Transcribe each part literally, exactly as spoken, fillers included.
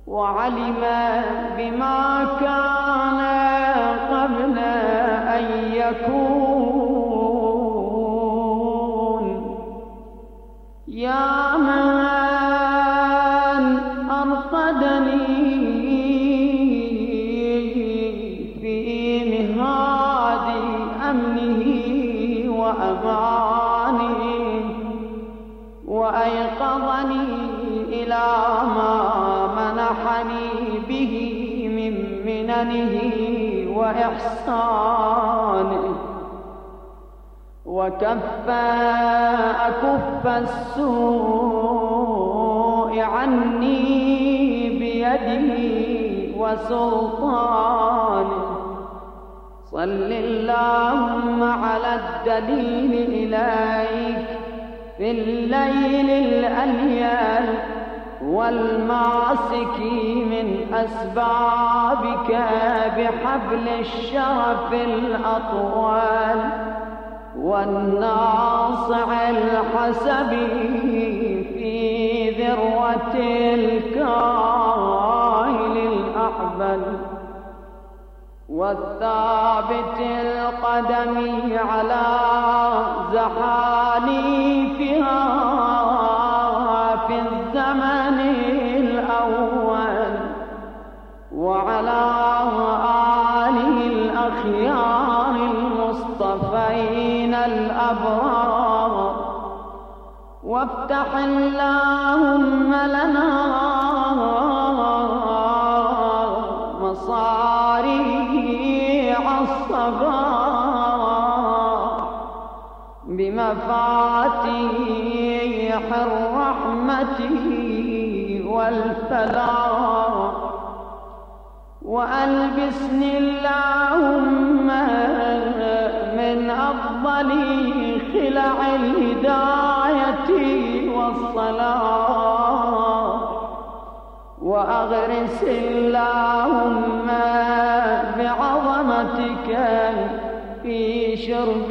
وعلم بما كان قبل أن يكون. يا من أرقدني في مهاد أمنه وأمانه وأيقظني إلى ما منحني به من مننه وإحسانه، وكف أكف السوء عني بيده وسلطانه. صل اللهم على الدليل إليك في الليل الأليل والماسك من أسبابك بحبل الشرف الأطول والناصع الحسب في ذروة الكاهل الأحبل والثابت القدم على زحاليفها في الزمن الأول وعلى آله الأخيار المصطفين الأبرار. وافتح اللهم لنا مصاريع الصباح بمفاتيح الرحمة والفلاح، وألبسني اللهم من أفضل خلع الهداية والصلاح، وأغرس اللهم بعظمتك في شرب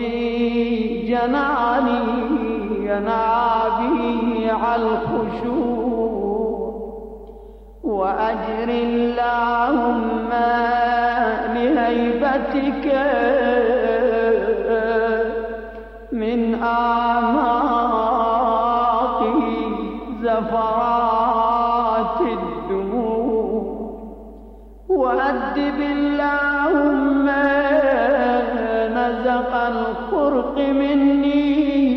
جناني ينابيع الخشوع، وأجر اللهم لهيبتك من آماق زفرات الدموع، وأدب اللهم نزق الخرق مني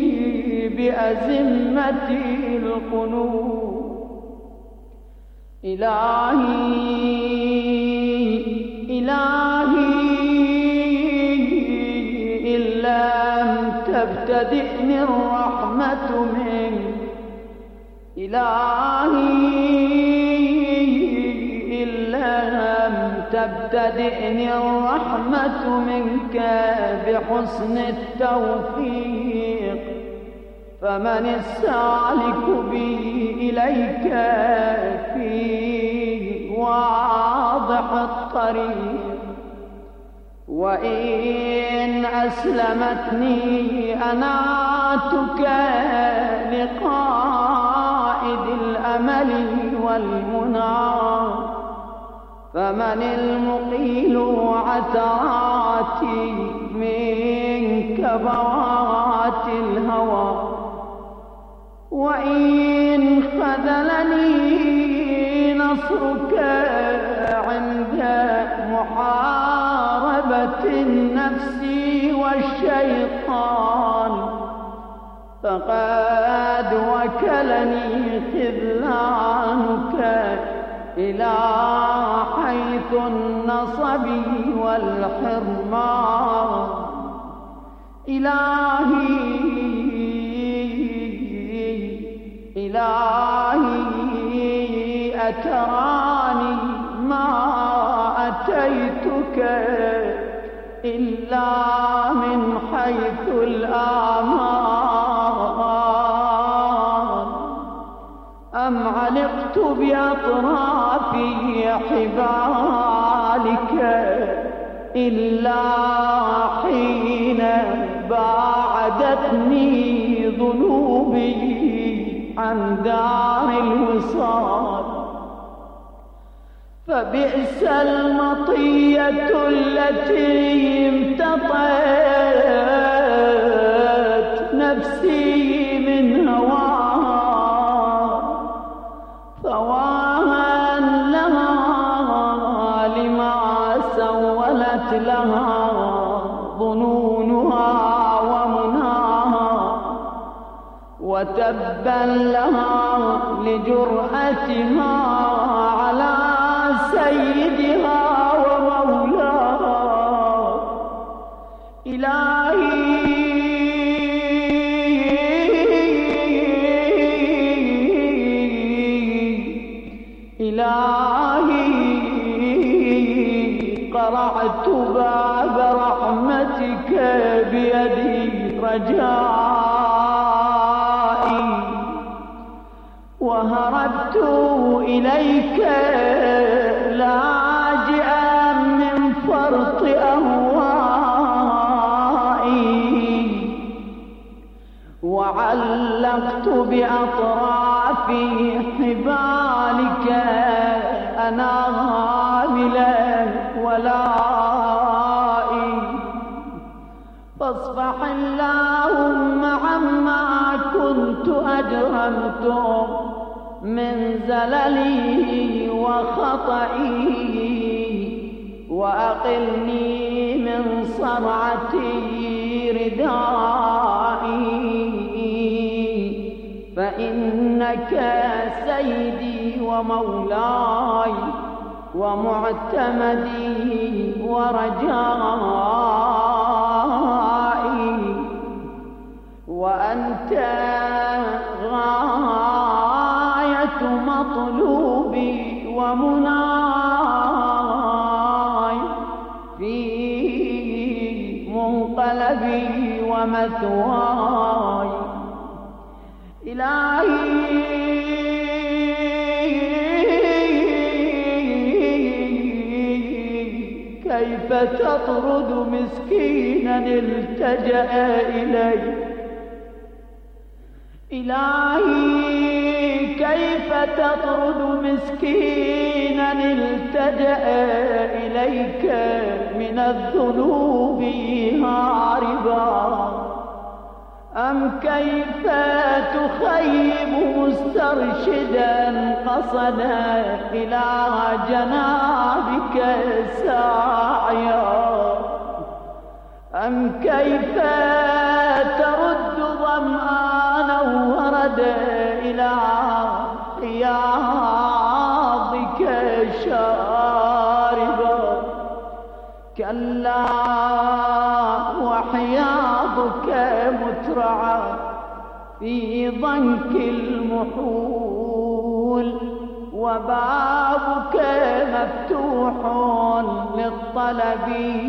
بأزمة القنوط. إلهي إلهي إن لم تبتدئني الرحمة منك، إلهي إن لم تبتدئني الرحمة منك بحسن التوفيق، فمن السالك بي إليك فيه واضح الطريق. وإن أسلمتني أناتك لقائد الأمل والمنى، فمن المقيل عثراتي من كبوات الهوى. وإن خذلني نصرك عند محاربة النفس والشيطان، فقد وكلني خذلانك إلى حيث النصب والحرمان. إلهي إلهي أتراني ما أتيتك إلا من حيث الآمان، أم علقت بأطراف حبالك إلا حين باعدتني ذنوبي عن دار الوصال. فبئس المطية التي امتطت نفسي من هواها، فواها لها لما سولت لها ظنونها ومناها، وتبا لها لجرأتها على سيدها ومولاها. إلهي إلهي قرعت باب رحمتك بيدي رجائي، وهربت إليك لاجئا من فرط أهوائي، وعلقت بأطراف حبالك أنامل ولائي. فاصفح اللهم عما كنت أجرمت من زللي وخطئي، وأقلني من صرعتي ردائي، فإنك سيدي ومولاي ومعتمدي ورجائي، وأنت غاية مطلوبي ومناي في منقلبي ومثواي. إلهي كيف تطرد مسكينا التجأ إليك؟ إلهي كيف تطرد مسكينا التجأ إليك من الذنوب هاربا؟ أم كيف تخيب مسترشدا قصد إلى جنابك ساعيا؟ أم كيف ترد ظمآنا ورد إلى حياضك شاربا؟ كلا وحياضك مترعى في ضنك المحول، وبابك مفتوح للطلب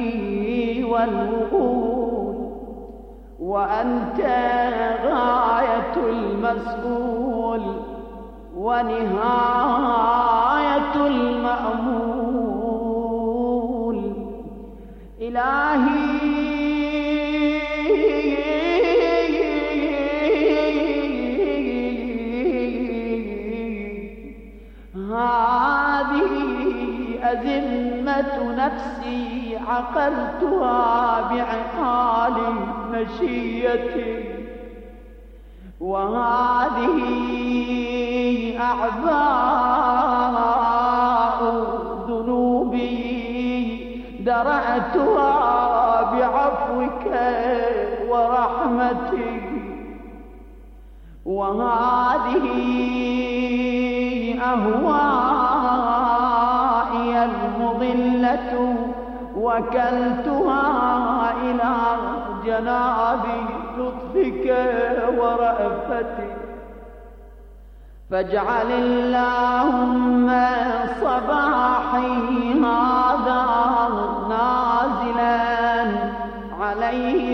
والوصول، وأنت غاية المسؤول ونهاية المأمول. إلهي هذه أزمة نفسي عقلتها بعقال مشيتي، وهذه أعباء ذنوبي درأتها بعفوك ورحمتي، وهذه أهوائي المضلة وكلتها إلى جناب لطفك ورأفتك. فاجعل اللهم صباحي هذا نازلا علي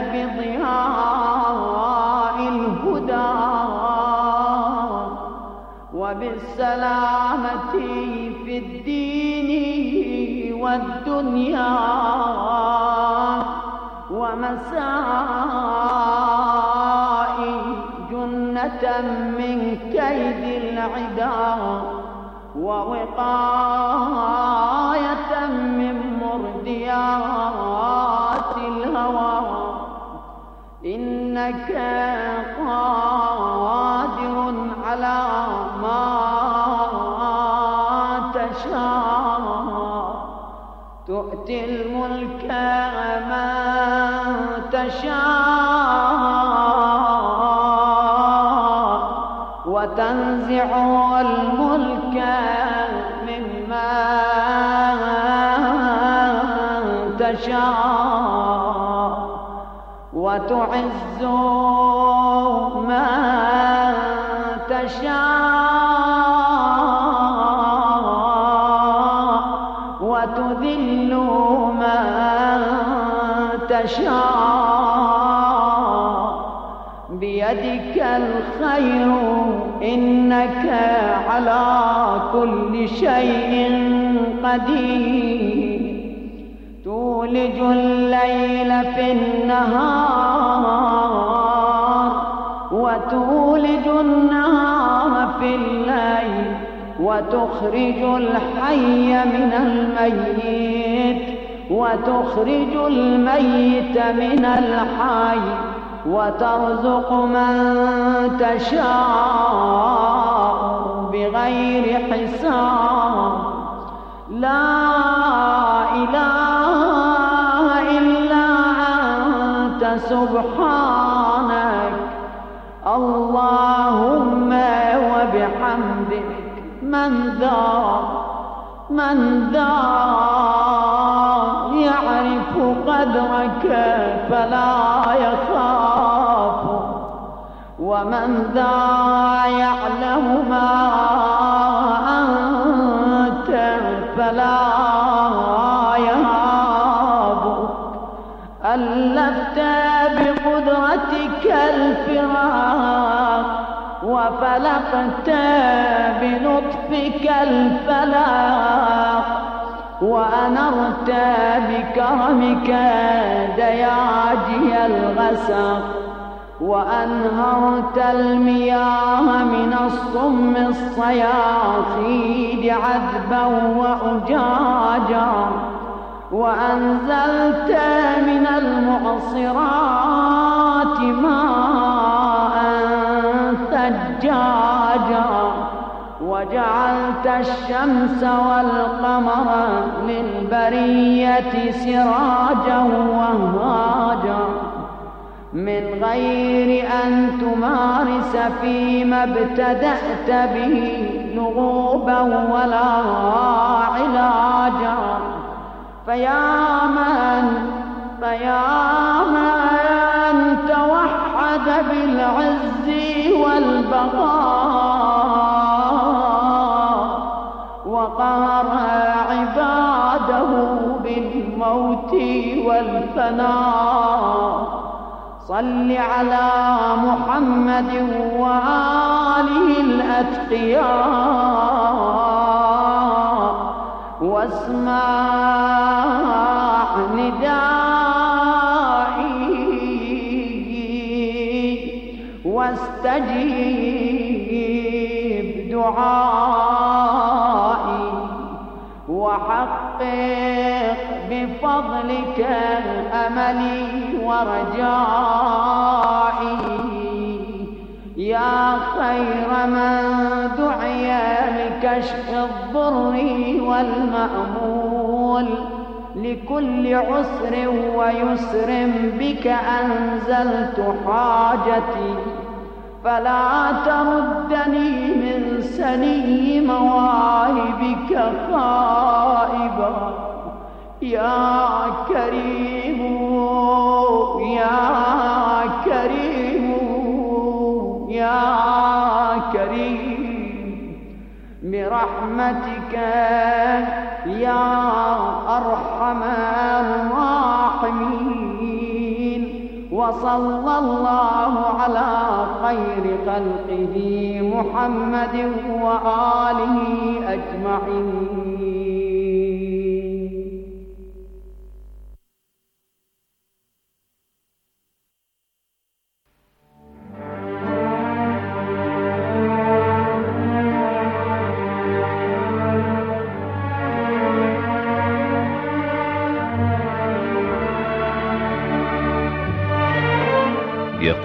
بضياء الهدى وبالسلامة في الدين والدنيا، ومسائي جنة من كيد العدا ووقاية من مرديات الهوى، إنك قادر على ما تشاء، تؤتي الملك من تشاء، وتنزع الملك ممن تشاء، وتعز من تشاء، وتذل من تشاء، بيدك الخير إنك على كل شيء قدير، تولج الليل في النهار، وتولج النهار في الليل، وتخرج الحي من الميت، وتخرج الميت من الحي، وترزق من تشاء بغير حساب. لا إله إلا أنت سبحانك، اللهم وبحمدك، من ذا من ذا يعرف قدرك فلا يخاف، ومن ذا يعلم ما أنت فلا يهاب، ألفت بقدرتك الفراق، وفلقت بلطفك الفلاق، وأنرت بكرمك دياجي الغسق، وأنهرت المياه من الصم الصياصيد عذبا وأجاجا، وأنزلت من المعصرات ماء ثجاجا، وجعلت الشمس والقمر للبرية سراجا وهاجا، من غير أن تمارس فيما ابتدأت به لغوبا ولا علاجا، فيا من فيا من توحد بالعز والبقاء، وقهر عباده بالموت والفناء، صل على محمد وآله الأتقياء، واسمع ندائي، واستجيب دعائي، وحقق بفضلك أملي ورجائي، يا خير من دعي لكشف الضر والمأمول، لكل عسر ويسر بك أنزلت حاجتي، فلا تردني من سني مواهبك خائبا، يا كريم يا كريم يا كريم، برحمتك يا أرحم الراحمين، وصلى الله على خير خلقه محمد وآله أجمعين.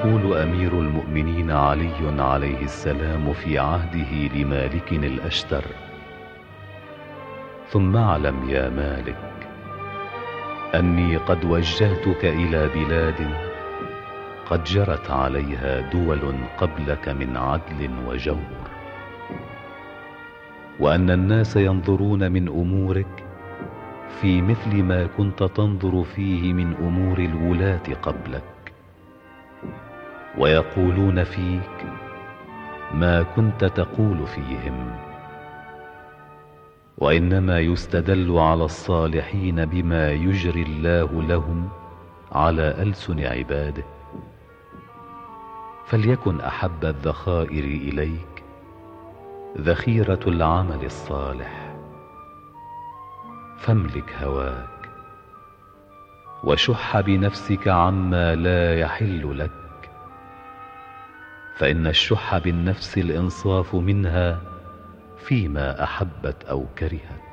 يقول أمير المؤمنين علي عليه السلام في عهده لمالك الأشتر: ثم اعلم يا مالك أني قد وجهتك إلى بلاد قد جرت عليها دول قبلك من عدل وجور، وأن الناس ينظرون من أمورك في مثل ما كنت تنظر فيه من أمور الولاة قبلك، ويقولون فيك ما كنت تقول فيهم. وإنما يستدل على الصالحين بما يجري الله لهم على ألسن عباده. فليكن أحب الذخائر إليك ذخيرة العمل الصالح، فاملك هواك وشح بنفسك عما لا يحل لك، فإن الشح بالنفس الإنصاف منها فيما أحبت أو كرهت.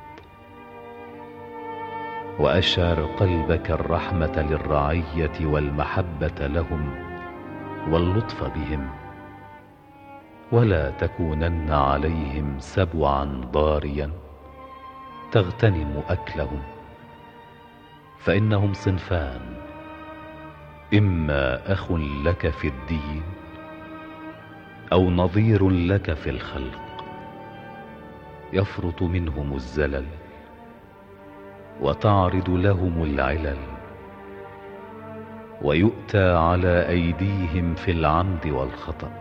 وأشعر قلبك الرحمة للرعية والمحبة لهم واللطف بهم، ولا تكونن عليهم سبعا ضاريا تغتنم أكلهم، فإنهم صنفان: إما أخ لك في الدين أو نظير لك في الخلق، يفرط منهم الزلل وتعرض لهم العلل، ويؤتى على أيديهم في العمد والخطأ.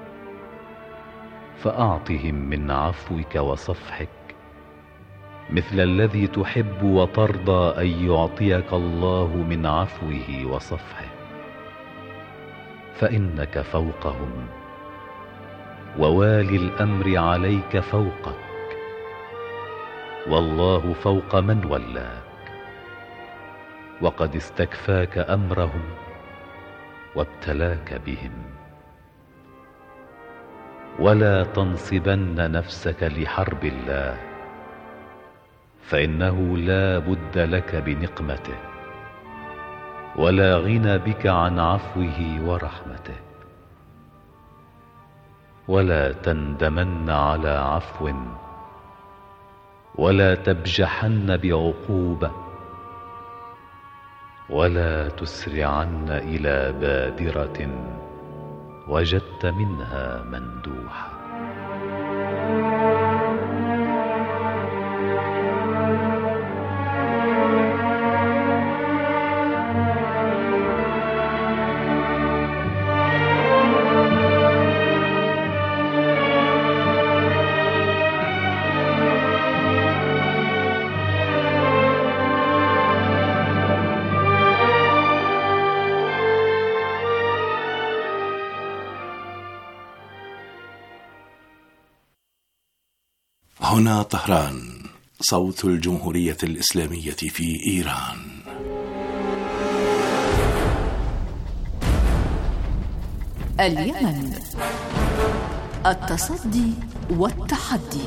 فأعطهم من عفوك وصفحك مثل الذي تحب وترضى أن يعطيك الله من عفوه وصفحه، فإنك فوقهم، ووالي الأمر عليك فوقك، والله فوق من ولاك، وقد استكفاك أمرهم وابتلاك بهم. ولا تنصبن نفسك لحرب الله، فإنه لا بد لك بنقمته، ولا غنى بك عن عفوه ورحمته. ولا تندمن على عفو، ولا تبجحن بعقوبة، ولا تسرعن إلى بادرة وجدت منها مندوحة. هنا طهران، صوت الجمهورية الإسلامية في إيران. اليمن، التصدي والتحدي.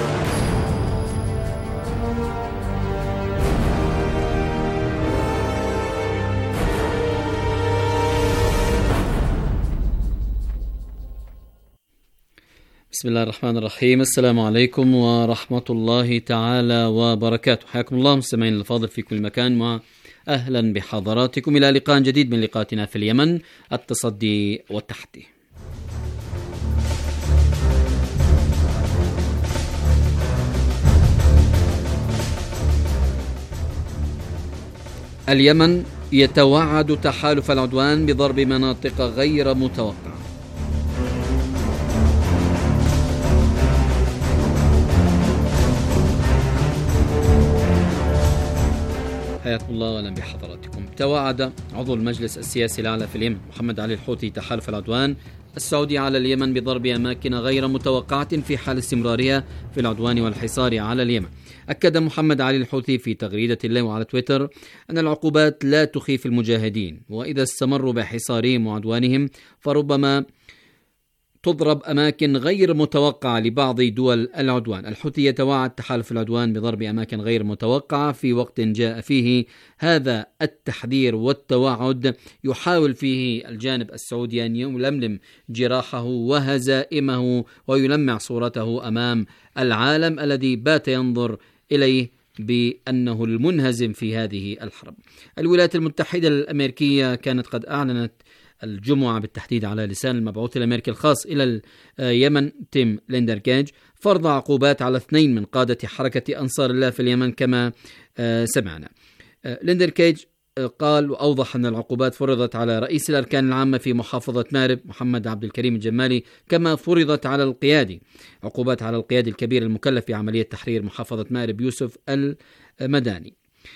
بسم الله الرحمن الرحيم. السلام عليكم ورحمة الله تعالى وبركاته. حياكم الله مستمعين الفاضل في كل مكان، وأهلا بحضراتكم إلى لقاء جديد من لقاءاتنا في اليمن، التصدي والتحدي. اليمن يتوعد تحالف العدوان بضرب مناطق غير متوقعة. حياكم الله واهلا بحضراتكم. توعد عضو المجلس السياسي الأعلى في اليمن محمد علي الحوثي تحالف العدوان السعودي على اليمن بضرب أماكن غير متوقعة في حال استمرارها في العدوان والحصار على اليمن. أكد محمد علي الحوثي في تغريدة له على تويتر أن العقوبات لا تخيف المجاهدين، وإذا استمروا بحصارهم وعدوانهم فربما تضرب أماكن غير متوقعة لبعض دول العدوان. الحوثي يتوعد تحالف العدوان بضرب أماكن غير متوقعة في وقت جاء فيه هذا التحذير والتوعد يحاول فيه الجانب السعودي أن يلملم جراحه وهزائمه ويلمع صورته أمام العالم الذي بات ينظر إليه بأنه المنهزم في هذه الحرب. الولايات المتحدة الأمريكية كانت قد أعلنت الجمعة بالتحديد على لسان المبعوث الأمريكي الخاص إلى اليمن تيم ليندركيج فرض عقوبات على اثنين من قادة حركة أنصار الله في اليمن كما سمعنا. ليندركيج قال وأوضح أن العقوبات فرضت على رئيس الأركان العامة في محافظة مأرب محمد عبد الكريم الجمالي كما فرضت على القيادي. عقوبات على القيادي الكبير المكلف بعملية تحرير محافظة مأرب يوسف المداني.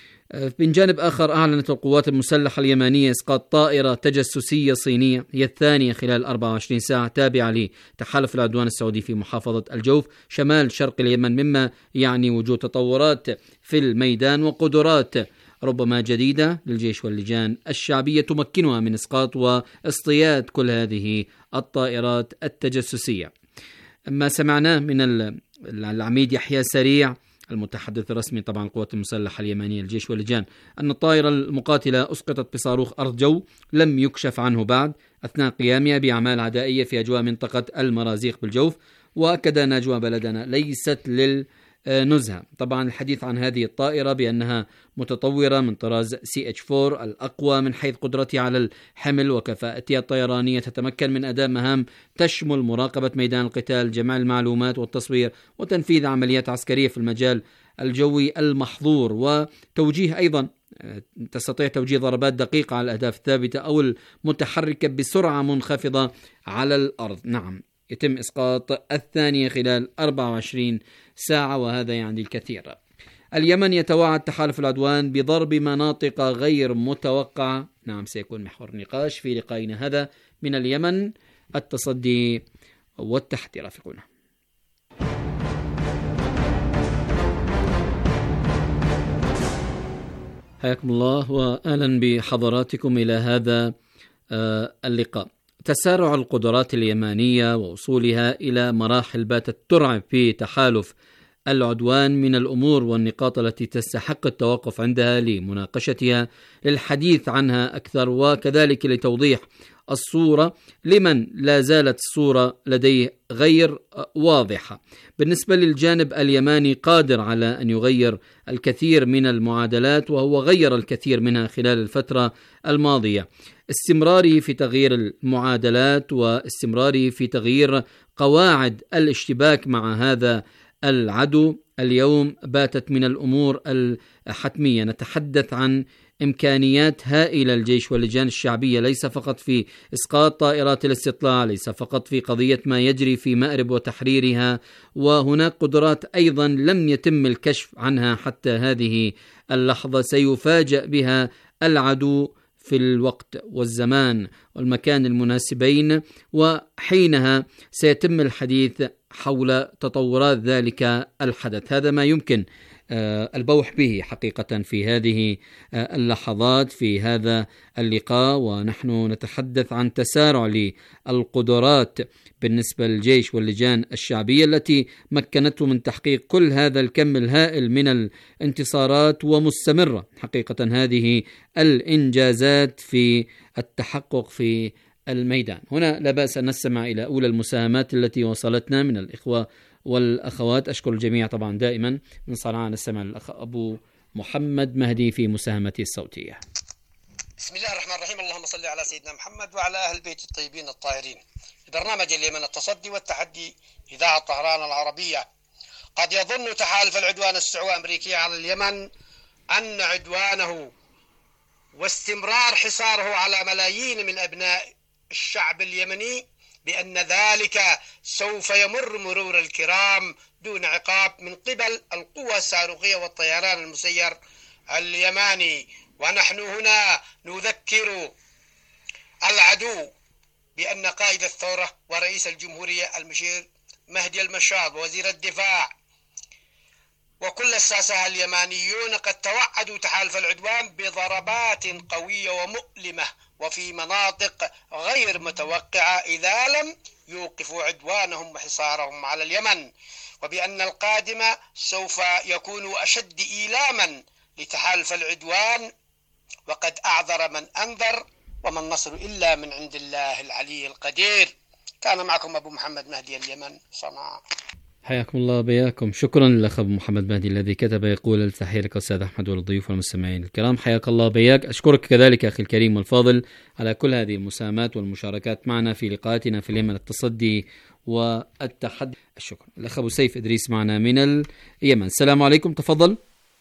من جانب آخر أعلنت القوات المسلحة اليمنية إسقاط طائرة تجسسية صينية هي الثانية خلال أربعة وعشرين ساعة تابعة لتحالف العدوان السعودي في محافظة الجوف شمال شرق اليمن، مما يعني وجود تطورات في الميدان وقدرات ربما جديدة للجيش واللجان الشعبية تمكنها من إسقاط واصطياد كل هذه الطائرات التجسسية. ما سمعناه من العميد يحيى سريع المتحدث الرسمي طبعا القوات المسلحة اليمنية الجيش واللجان أن الطائرة المقاتلة أسقطت بصاروخ أرض جو لم يكشف عنه بعد أثناء قيامها بأعمال عدائية في أجواء منطقة المرازيق بالجوف. وأكد أن أجواء بلدنا ليست للنزهة. طبعا الحديث عن هذه الطائرة بأنها متطورة من طراز سي إتش أربعة الأقوى من حيث قدرتها على الحمل وكفاءتها الطيرانية، تتمكن من أداء مهام تشمل مراقبة ميدان القتال، جمع المعلومات والتصوير وتنفيذ عمليات عسكرية في المجال الجوي المحظور، وتوجيه أيضا تستطيع توجيه ضربات دقيقة على الأهداف الثابتة أو المتحركة بسرعة منخفضة على الأرض. نعم يتم إسقاط الثانية خلال أربعة وعشرين ساعة وهذا يعني الكثير. اليمن يتوعد تحالف العدوان بضرب مناطق غير متوقعة. نعم سيكون محور النقاش في لقائنا هذا من اليمن التصدي والتحذير. رافقونا. حياكم الله وأهلا بحضراتكم إلى هذا اللقاء. تسارع القدرات اليمانية ووصولها إلى مراحل باتت ترعب في تحالف العدوان من الأمور والنقاط التي تستحق التوقف عندها لمناقشتها، للحديث عنها أكثر وكذلك لتوضيح الصورة لمن لا زالت الصورة لديه غير واضحة. بالنسبة للجانب اليماني قادر على أن يغير الكثير من المعادلات وهو غير الكثير منها خلال الفترة الماضية. استمراره في تغيير المعادلات واستمراره في تغيير قواعد الاشتباك مع هذا العدو اليوم باتت من الأمور الحتمية. نتحدث عن إمكانيات هائلة الجيش واللجان الشعبية، ليس فقط في إسقاط طائرات الاستطلاع، ليس فقط في قضية ما يجري في مأرب وتحريرها، وهناك قدرات أيضا لم يتم الكشف عنها حتى هذه اللحظة سيفاجأ بها العدو في الوقت والزمان والمكان المناسبين، وحينها سيتم الحديث حول تطورات ذلك الحدث. هذا ما يمكن البوح به حقيقة في هذه اللحظات في هذا اللقاء، ونحن نتحدث عن تسارع للقدرات بالنسبة للجيش واللجان الشعبية التي مكنته من تحقيق كل هذا الكم الهائل من الانتصارات، ومستمرة حقيقة هذه الإنجازات في التحقق في الميدان. هنا لا بأس أن نستمع إلى أولى المساهمات التي وصلتنا من الإخوة والأخوات. أشكر الجميع طبعا دائما. من صنعاء نستمع الأخ أبو محمد مهدي في مساهمته الصوتية. بسم الله الرحمن الرحيم. اللهم صل على سيدنا محمد وعلى أهل البيت الطيبين الطاهرين. برنامج اليمن التصدي والتحدي إذاعة طهران العربية. قد يظن تحالف العدوان السعودي الأمريكي على اليمن أن عدوانه واستمرار حصاره على ملايين من أبناء الشعب اليمني بأن ذلك سوف يمر مرور الكرام دون عقاب من قبل القوى الصاروخية والطيران المسير اليماني. ونحن هنا نذكر العدو بأن قائد الثورة ورئيس الجمهورية المشير مهدي المشاط ووزير الدفاع وكل الساسة اليمانيون قد توعدوا تحالف العدوان بضربات قوية ومؤلمة وفي مناطق غير متوقعة إذا لم يوقفوا عدوانهم وحصارهم على اليمن، وبأن القادم سوف يكون أشد إيلاما لتحالف العدوان، وقد أعذر من أنذر، وما النصر إلا من عند الله العلي القدير. كان معكم أبو محمد مهدي اليمن، صنعاء. حياكم الله بياكم. شكرا للأخ أبو محمد مهدي الذي كتب يقول التحية لك أستاذ أحمد والضيوف والمستمعين الكرام. حياك الله بياك. أشكرك كذلك أخي الكريم والفاضل على كل هذه المساهمات والمشاركات معنا في لقاءاتنا في اليمن، التصدي والتحدي. الشكر. الأخ أبو سيف إدريس معنا من اليمن. السلام عليكم، تفضل.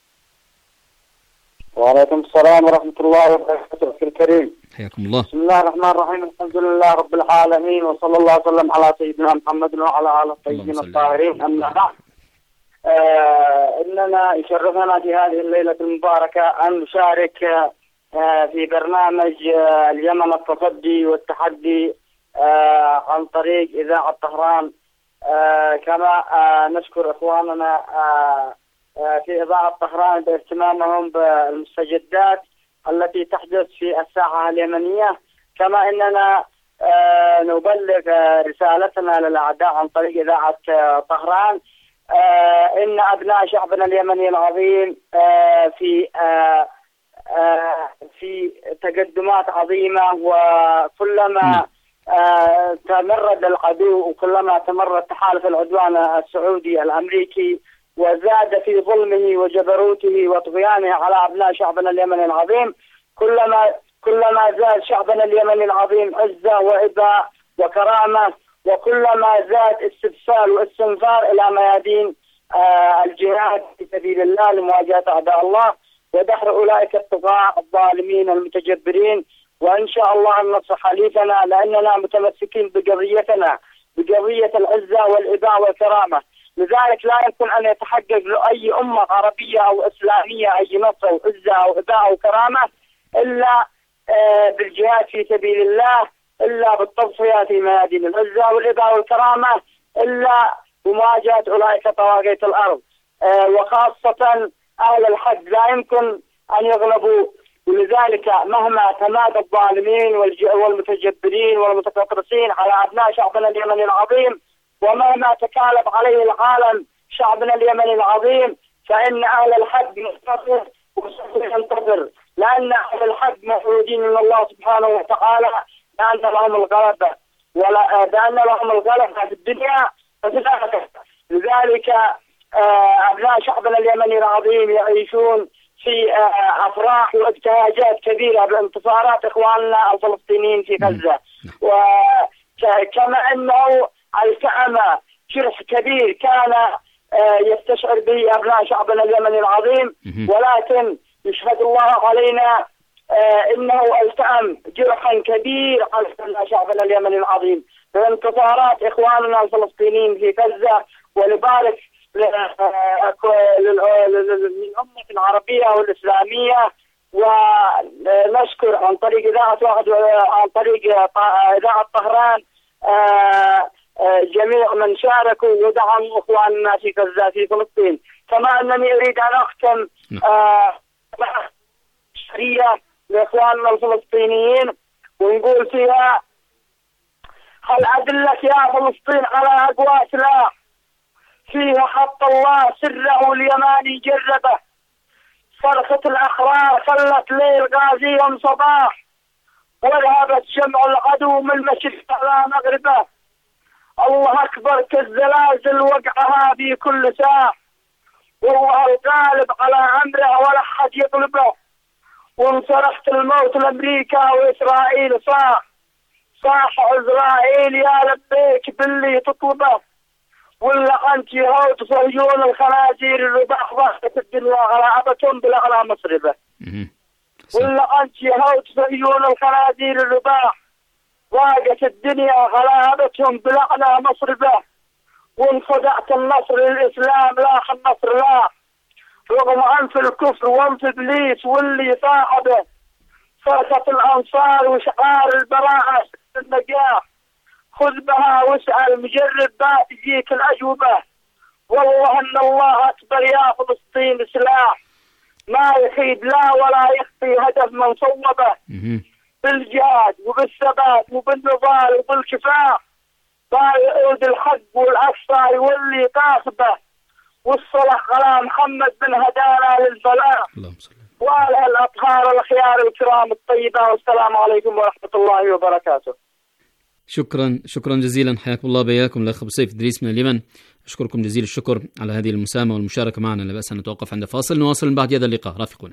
وعليكم السلام ورحمة الله وبركاته أخي الكريم. حياكم الله. بسم الله الرحمن الرحيم، الحمد لله رب العالمين، وصلى الله وسلم على سيدنا محمد وعلى آله الطيبين الطاهرين. أما بعد، آه إننا يشرفنا في هذه الليلة المباركة أن نشارك آه في برنامج آه اليمن التصدي والتحدي آه عن طريق إذاعة طهران. آه كما آه نشكر إخواننا آه آه في إذاعة طهران باهتمامهم بالمستجدات التي تحدث في الساحة اليمنية، كما أننا آه نبلغ آه رسالتنا للأعداء عن طريق إذاعة آه طهران. آه إن أبناء شعبنا اليمني العظيم آه في آه آه في تقدمات عظيمة، وكلما آه تمرد العدو وكلما تمرد تحالف العدوان السعودي الأمريكي وزاد في ظلمه وجبروته وطغيانه على أبناء شعبنا اليمني العظيم، كلما كلما زاد شعبنا اليمني العظيم عزة وإباء وكرامة، وكلما زاد استبسال واستنفار إلى ميادين آه الجهاد في سبيل الله لمواجهة أعداء الله ودحر أولئك الطغاة الظالمين المتجبرين. وإن شاء الله النصر حليفنا، لأننا متمسكين بقضيتنا، بقضية العزة والإباء والكرامة. لذلك لا يمكن أن يتحقق لأي أمة عربية أو إسلامية أي نصر أو عزة أو إباء أو كرامة إلا آه بالجهاد في سبيل الله، إلا بالتضحية في ميادين العزة والإباء والكرامة، إلا بمواجهة أولئك طواغية الأرض. آه وخاصة أهل الحق لا يمكن أن يغلبوا، ولذلك مهما تمادى الظالمين والمتجبرين والمتكبرين على أبناء شعبنا اليمني العظيم، ومهما تكالب عليه العالم شعبنا اليمني العظيم، فإن أهل الحق ينتصر وسوف ينتصر، لأن أهل الحق موعودين من الله سبحانه وتعالى بأن لهم الغلبة، ولا بأن لهم الغلبة في الدنيا وفي الآخرة. لذلك أبناء شعبنا اليمني العظيم يعيشون في أفراح وابتهاجات كبيرة بانتصارات إخواننا الفلسطينيين في غزة، وكما أنه التأم جرح كبير كان يستشعر به أبناء شعبنا اليمني العظيم، ولكن يشهد الله علينا إنه التأم جرحا كبير على أبناء شعبنا اليمني العظيم بانتصارات إخواننا الفلسطينيين في غزة. ولبارك للأمة العربية والإسلامية، ونشكر عن طريق إذاعة واحد عن طريق إذاعة طهران جميع من شاركوا ودعموا إخواننا في غزة في فلسطين. كما أنني أريد أن أختم شرية لإخواننا الفلسطينيين ونقول فيها: هل أدلك يا فلسطين على أقوى سلاح فيها حط الله سره اليماني جربه، صرخة الأحرار خلت ليل غازيهم صباح، وذهبت شمع العدو من مشرق على مغربه، الله أكبر كالزلازل وقعها في كل ساعة، والله الغالب على أمره ولا حد يطلبه، وانصرخت الموت لأمريكا وإسرائيل صاح صاح إسرائيل يا لبيك باللي تطلبه، ولا أنت يهود صهيون الخنازير اللي بأحضرت الدنيا غلابتهم بلا على مصربة، ولا أنت يهود صهيون الخنازير اللي باح واقت الدنيا غلابتهم بلا على مصربة، وانصدعت النصر للإسلام لاح النصر لاح، رغم أنف الكفر وأنف إبليس واللي صاحبه، فرقة الأنصار وشعار البراءة النجاح، خذ بها واسأل مجرب بات تجيك الأجوبة، والله أن الله أكبر يا فلسطين سلاح، ما يحيد لا ولا يخفي هدف من صوبه، بالجهاد وبالثبات وبالنضال وبالكفاح فيعود الحق والأقصى يولي قاصبه والصلح على محمد بن هدانا للفلاح. اللهم صل وعلى الأطهار الأخيار الكرام الطيبة، والسلام عليكم ورحمة الله وبركاته. شكرا شكرا جزيلا، حياكم الله بياكم الأخ أبو سيف إدريس من اليمن. أشكركم جزيل الشكر على هذه المساهمة والمشاركة معنا. لا بأس أن نتوقف عند فاصل، نواصل من بعد هذا اللقاء، رافقونا.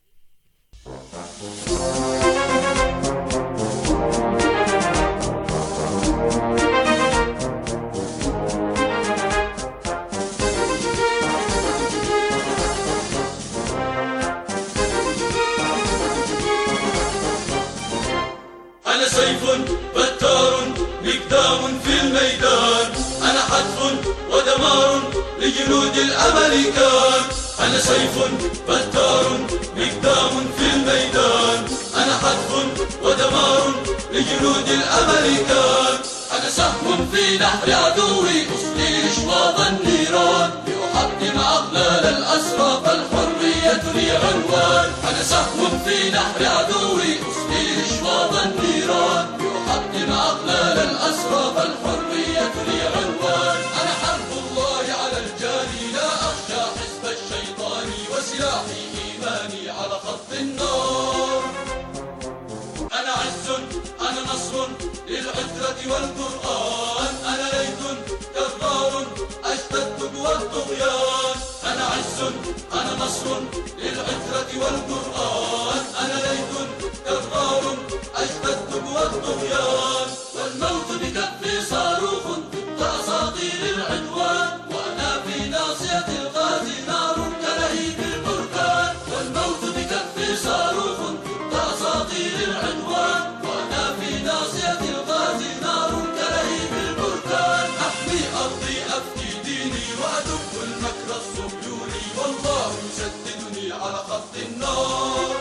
أنا سيف بتار مقدام في الميدان، أنا حتف ودمار لجنود الأمريكان. أنا سيف بتار مقدام في الميدان، أنا حتف ودمار لجنود الأمريكان. أنا سهم في نحر عدوي أصلي إشواط النيران، لأحطم أغلال الأسرى فالحرية لي عنوان. أنا سهم في نحر عدوي أصلي إشواط النيران، لأحطم أغلال الأسرى فالحرية لي عنوان. أنا حرب الله على الجاني، لا أخشى حزب الشيطان، وسلاحي إيماني على خط النار. أنا عز أنا نصر للعترة والقرآن، أنا ليث جرار أشتد والطغيان. أنا عز أنا نصر للعترة والقرآن، أنا ليث جرار أشتد والطغيان. والموت بكفي صاروخ ضد أساطير العدوان، وأنا في ناصية الغازي نار كلهيب البركان. والموت بكفي صاروخ ضد أساطير العدوان، وأنا في ناصية الغازي نار كلهيب البركان. أحمي أرضي أفدي ديني وأدب المكر الصهيوني، والله يسددني على خط النار.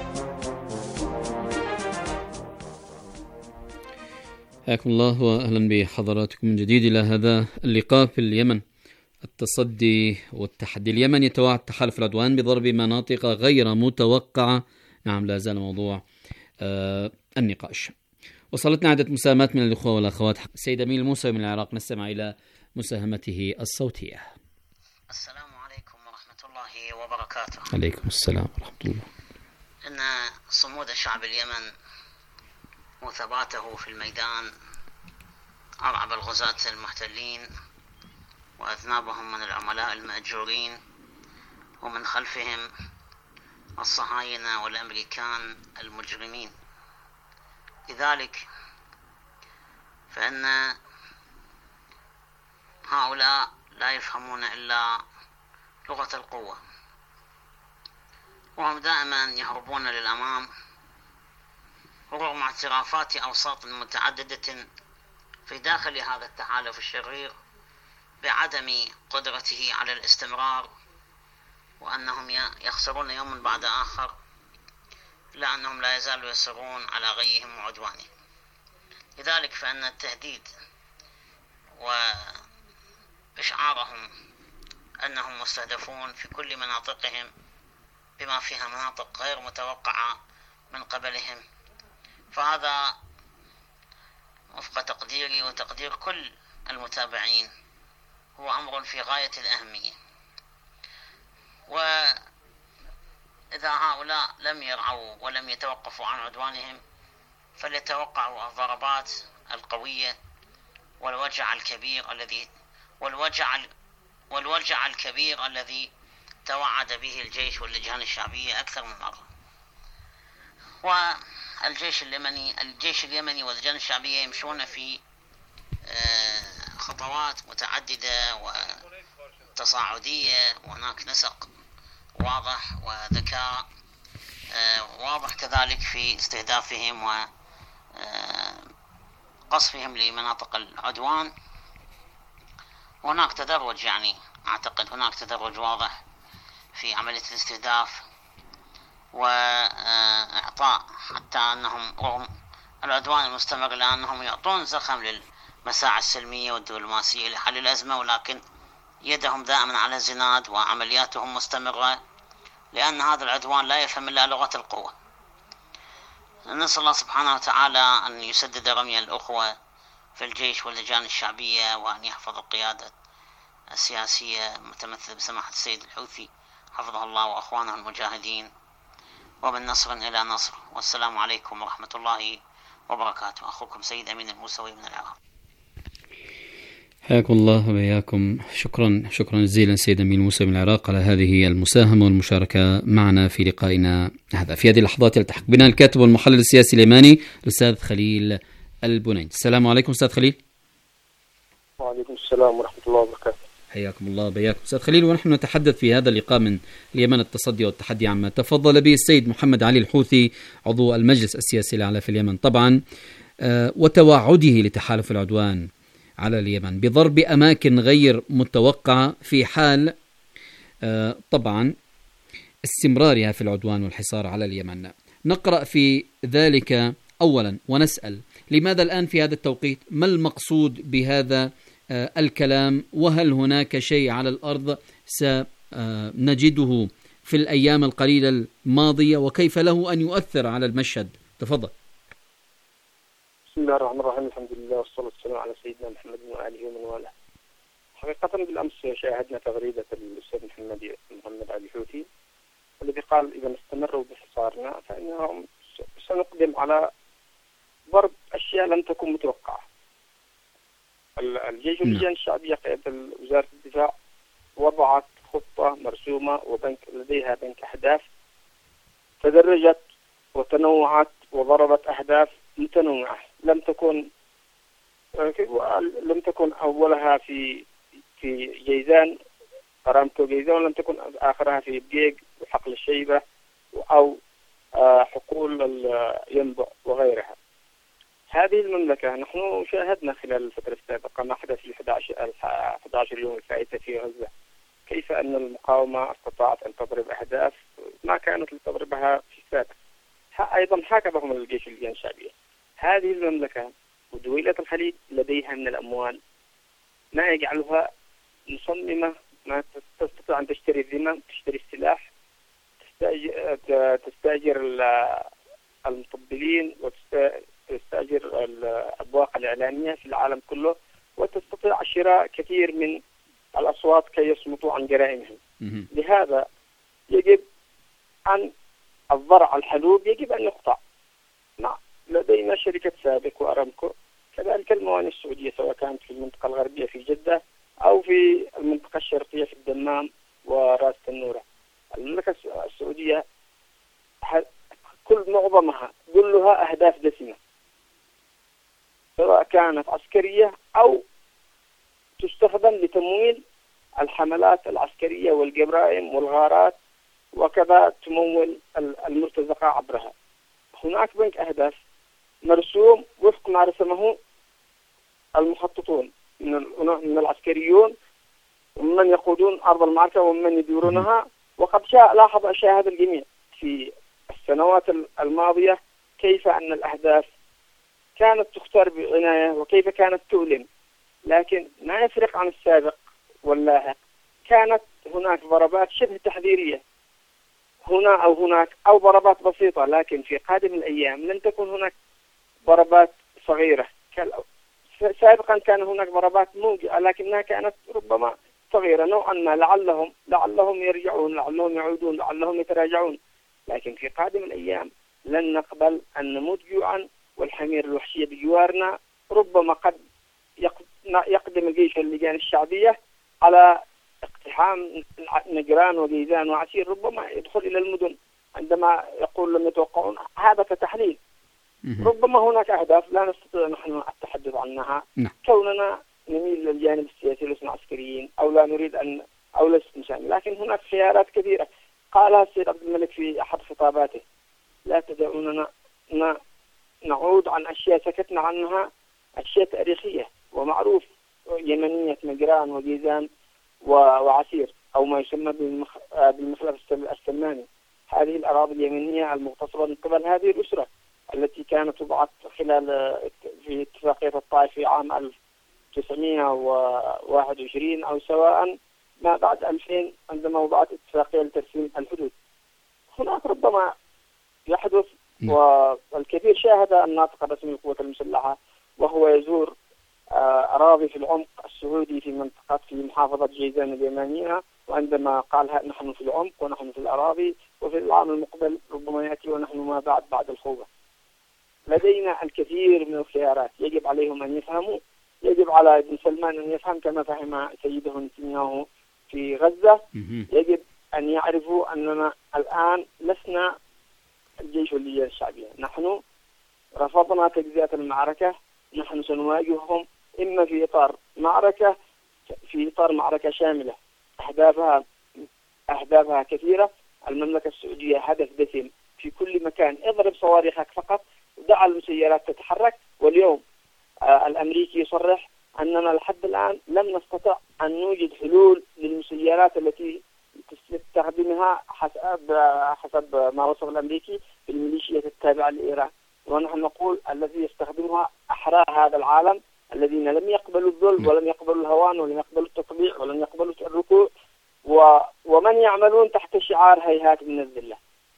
حياكم الله وأهلا بحضراتكم من جديد إلى هذا اللقاء في اليمن. التصدي والتحدي. اليمن يتوعد تحالف العدوان بضرب مناطق غير متوقعة. نعم، لا زال موضوع آه النقاش. وصلتنا عدة مساهمات من الأخوة والأخوات. السيد أمين الموسى من العراق، نستمع إلى مساهمته الصوتية. السلام عليكم ورحمة الله وبركاته. عليكم السلام ورحمة الله. إن صمود شعب اليمن وثباته في الميدان أرعب الغزاة المحتلين وأذنابهم من العملاء المأجورين، ومن خلفهم الصهاينة والأمريكان المجرمين. لذلك فإن هؤلاء لا يفهمون إلا لغة القوة، وهم دائما يهربون للأمام رغم اعترافات أوساط متعددة في داخل هذا التحالف الشرير بعدم قدرته على الاستمرار، وأنهم يخسرون يوما بعد آخر، لأنهم لا يزالوا يسرون على غيهم وعدوانهم. لذلك فإن التهديد وإشعارهم أنهم مستهدفون في كل مناطقهم، بما فيها مناطق غير متوقعة من قبلهم، فهذا وفق تقديري وتقدير كل المتابعين هو أمر في غاية الأهمية. وإذا هؤلاء لم يرعوا ولم يتوقفوا عن عدوانهم فليتوقعوا الضربات القوية والوجع الكبير الذي والوجع والوجع الكبير الذي توعد به الجيش واللجان الشعبية أكثر من مرة. والجيش اليمني الجيش اليمني واللجان الشعبية يمشون في خطوات متعددة وتصاعدية، وهناك نسق واضح وذكاء واضح كذلك في استهدافهم وقصفهم لمناطق العدوان. وهناك تدرج، يعني أعتقد هناك تدرج واضح في عملية الاستهداف وإعطاء، حتى أنهم رغم العدوان المستمر لأنهم يعطون زخم للمساعي السلمية والدبلوماسية لحل الأزمة، ولكن يدهم دائما على الزناد وعملياتهم مستمرة، لأن هذا العدوان لا يفهم إلا لغة القوة. نسأل الله سبحانه وتعالى أن يسدد رمي الأخوة في الجيش واللجان الشعبية، وأن يحفظ القيادة السياسية متمثلة بسماحة السيد الحوثي حفظه الله وأخوانه المجاهدين، ومن نصر إلى نصر. والسلام عليكم ورحمة الله وبركاته. أخوكم سيد أمين الموسوي من العراق. حياكم الله وبياكم. شكرا شكرا جزيلا سيد أمين الموسوي من العراق على هذه المساهمة والمشاركة معنا في لقائنا هذا. في هذه اللحظات يلتحق بنا الكاتب والمحلل السياسي اليماني الأستاذ خليل البنين. السلام عليكم أستاذ خليل. وعليكم السلام ورحمة الله وبركاته. حياكم الله وبياكم أستاذ خليل. ونحن نتحدث في هذا اللقاء من اليمن التصدي والتحدي عما تفضل به السيد محمد علي الحوثي عضو المجلس السياسي الأعلى في اليمن طبعا، وتوعده لتحالف العدوان على اليمن بضرب أماكن غير متوقعة في حال طبعا استمرارها في العدوان والحصار على اليمن. نقرأ في ذلك أولا ونسأل لماذا الآن في هذا التوقيت؟ ما المقصود بهذا الكلام؟ وهل هناك شيء على الأرض سنجده في الأيام القليلة الماضية، وكيف له أن يؤثر على المشهد؟ تفضل. بسم الله الرحمن الرحيم. الحمد لله والصلاة والسلام على سيدنا محمد وآله ومن والاه. حقيقة بالأمس شاهدنا تغريدة الأستاذ محمد محمد علي الحوثي الذي قال إذا استمروا بحصارنا فإنهم سنقدم على ضرب أشياء لم تكن متوقعة. الجيش واللجان الشعبية قيادة وزارة الدفاع وضعت خطة مرسومة وبنك لديها بنك أهداف، تدرجت وتنوعت وضربت أهداف متنوعة لم تكن لم تكن أولها في في جيزان قرامكو جيزان، ولم تكن آخرها في بقيق وحقل الشيبة أو حقول ينبع وغيرها. هذه المملكة نحن شاهدنا خلال الفترة السابقة ما حدث في أحد عشر يوم الفائتة في غزة، كيف أن المقاومة استطاعت أن تضرب أهداف ما كانت لتضربها في السابق. أيضا هكذا هم الجيش واللجان الشعبية. هذه المملكة ودولة الخليج لديها من الأموال ما يجعلها مصممة ما تستطيع أن تشتري الذمم، تشتري السلاح، تستأجر, تستأجر المطبلين وتستأجر الأبواق الإعلامية في العالم كله، وتستطيع شراء كثير من الأصوات كي يصمتوا عن جرائمهم. لهذا يجب أن الضرع الحلوب يجب أن يقطع. نعم لدينا شركة سابق وأرامكو، كذلك الموانئ السعودية سواء كانت في المنطقة الغربية في جدة أو في المنطقة الشرقية في الدمام وراس تنورة. المملكة السعودية كل معظمها كلها أهداف دسمة سواء كانت عسكرية أو تستخدم لتمويل الحملات العسكرية والجرائم والغارات، وكذا تمول المرتزقة عبرها. هناك بنك أهداف مرسوم وفق ما رسمه المخططون من العسكريون ومن يقودون أرض المعركة ومن يدورونها. وقد شاء لاحظ أشياء هذا الجميع في السنوات الماضية كيف أن الأهداف كانت تختار بعناية وكيف كانت تؤلم، لكن ما يفرق عن السابق واللاحق كانت هناك ضربات شبه تحذيرية هنا أو هناك أو ضربات بسيطة، لكن في قادم الأيام لن تكون هناك ضربات صغيرة. سابقا كان هناك ضربات موجعة لكنها كانت ربما صغيرة نوعا ما، لعلهم لعلهم يرجعون، لعلهم يعودون، لعلهم يتراجعون. لكن في قادم الأيام لن نقبل أن نموت جوعا والحمير الوحشية بجوارنا. ربما قد يقدم الجيش واللجان الشعبية على اقتحام نجران وجيزان وعسير، ربما يدخل إلى المدن عندما يقول لم يتوقعون. هذا كتحليل. ربما هناك أهداف لا نستطيع نحن التحدث عنها كوننا نميل للجانب السياسي لسنا عسكريين أو لا نريد أن أو لسنا، لكن هناك خيارات كثيرة قالها السيد عبد الملك في أحد خطاباته: لا تدعوننا نعود عن أشياء سكتنا عنها، أشياء تاريخية ومعروف يمنية نجران وجيزان وعسير أو ما يسمى بالمخلف السلماني. هذه الأراضي اليمنية المغتصبة من قبل هذه الأسرة التي كانت وضعت خلال في اتفاقية الطائف في عام ألف وتسعمائة وواحد وعشرين أو سواء ما بعد ألفين عندما وضعت اتفاقية لترسيم الحدود. هناك ربما يحدث والكثير شاهد الناطق الرسمي للقوات المسلحة وهو يزور أراضي في العمق السعودي في منطقة في محافظة جيزان اليمانية، وعندما قال نحن في العمق ونحن في الأراضي، وفي العام المقبل ربما يأتي ونحن ما بعد بعد الخوضة. لدينا الكثير من الخيارات يجب عليهم أن يفهموا. يجب على ابن سلمان أن يفهم كما فهم سيده نتنياهو في غزة. يجب أن يعرفوا أننا الآن لسنا الجيش واللجان الشعبية، نحن رفضنا تجزئة المعركة. نحن سنواجههم إما في إطار معركة في إطار معركة شاملة أهدافها أهدافها كثيرة. المملكة السعودية هدف دسم في كل مكان، اضرب صواريخك فقط ودع المسيرات تتحرك. واليوم آه الأمريكي يصرح أننا لحد الآن لم نستطع أن نوجد حلول للمسيرات التي تستخدمها حسب حسب ما وصف الأمريكي في الميليشيات التابعة لإيران، ونحن نقول الذي يستخدمها أحرار هذا العالم الذين لم يقبلوا الذل ولم يقبلوا الهوان ولم يقبلوا التطبيع ولم يقبلوا الركوع، و... ومن يعملون تحت شعار هيهات من الذلة.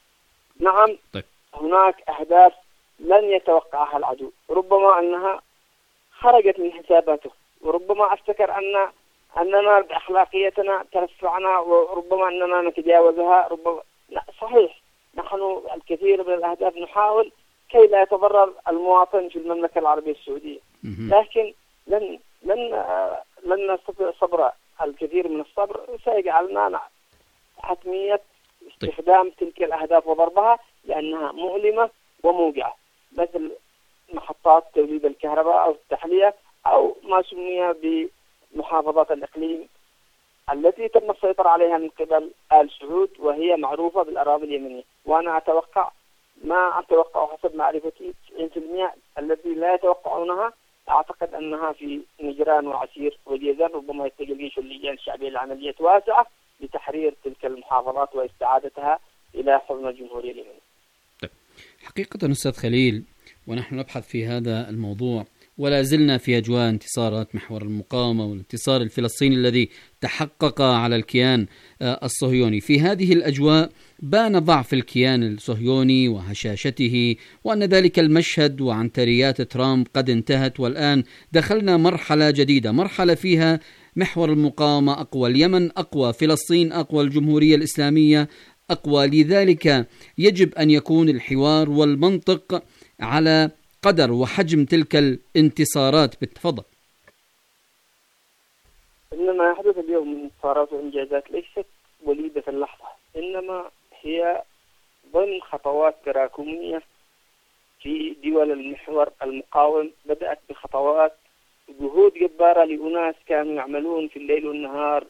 نعم طيب. هناك أهداف لن يتوقعها العدو، ربما أنها خرجت من حساباته، وربما أفتكر أن أننا بأخلاقيتنا ترفعنا، وربما أننا نتجاوزها. ربما لا صحيح، نحن الكثير من الأهداف نحاول كي لا يتضرر المواطن في المملكة العربية السعودية، لكن لن لن لن نستطيع صبر. الكثير من الصبر سيجعلنا حتمية استخدام تلك الأهداف وضربها، لأنها مؤلمة وموجعة، مثل محطات توليد الكهرباء أو التحلية أو ما سمي بمحافظات الإقليم التي تم السيطرة عليها من قبل آل سعود، وهي معروفة بالأراضي اليمنية. وأنا أتوقع ما أتوقع حسب معرفتي تسعين بالمئة التي لا يتوقعونها، أعتقد أنها في نجران وعسير وجيزان. ربما يتجه الجيش واللجان الشعبية لعملية واسعة لتحرير تلك المحافظات واستعادتها إلى حضن الجمهورية اليمنية. حقيقة أستاذ خليل، ونحن نبحث في هذا الموضوع ولا زلنا في أجواء انتصارات محور المقاومة والانتصار الفلسطيني الذي تحقق على الكيان الصهيوني. في هذه الأجواء بان ضعف الكيان الصهيوني وهشاشته، وأن ذلك المشهد وعنتريات ترامب قد انتهت، والآن دخلنا مرحلة جديدة، مرحلة فيها محور المقاومة أقوى، اليمن أقوى، فلسطين أقوى، الجمهورية الإسلامية أقوى. لذلك يجب أن يكون الحوار والمنطق على قدر وحجم تلك الانتصارات. بالتفضل. إنما يحدث اليوم من انتصارات وإنجازات ليست وليدة اللحظة، إنما هي ضمن خطوات تراكمية في دول المحور المقاوم. بدأت بخطوات جهود جبارة لأناس كانوا يعملون في الليل والنهار،